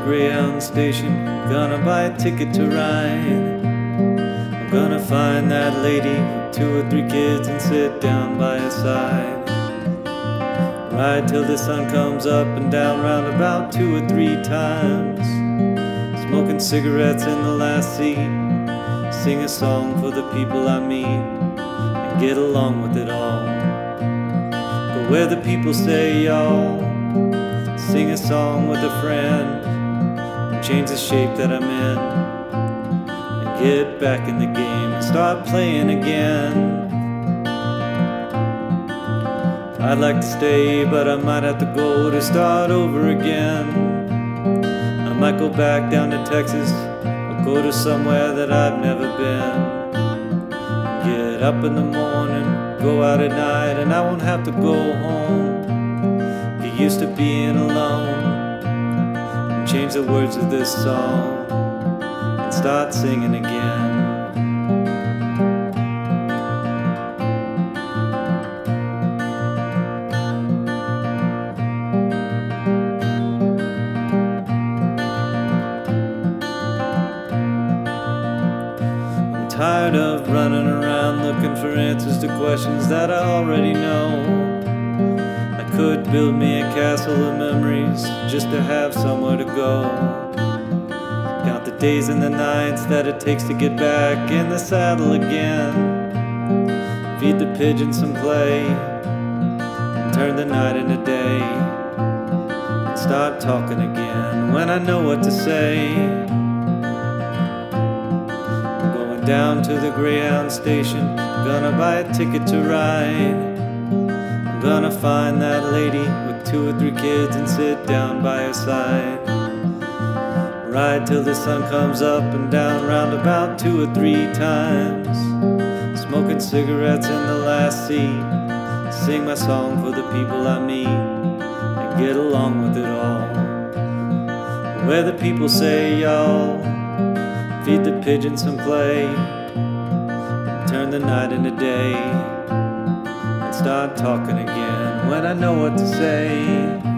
Greyhound station, gonna buy a ticket to ride. I'm gonna find that lady with 2 or 3 kids and sit down by her side. Ride till the sun comes up and down round about 2 or 3 times. Smoking cigarettes in the last seat. Sing a song for the people I meet and get along with it all. Go where the people say y'all. Sing a song with a friend and change the shape that I'm in and get back in the game and start playing again. I'd like to stay, but I might have to go to start over again. I might go back down to Texas or go to somewhere that I've never been. Get up in the morning, go out at night, and I won't have to go home. Get used to being alone and change the words of this song and start singing again. Tired of running around looking for answers to questions that I already know. I could build me a castle of memories just to have somewhere to go. Count the days and the nights that it takes to get back in the saddle again. Feed the pigeons some clay and turn the night into day and start talking again when I know what to say. Down to the Greyhound station, gonna buy a ticket to ride. I'm gonna find that lady with 2 or 3 kids and sit down by her side. Ride till the sun comes up and down round about 2 or 3 times. Smoking cigarettes in the last seat. Sing my song for the people I meet and get along with it all. Where the people say y'all. Feed the pigeons some clay, turn the night into day, and start talking again when I know what to say.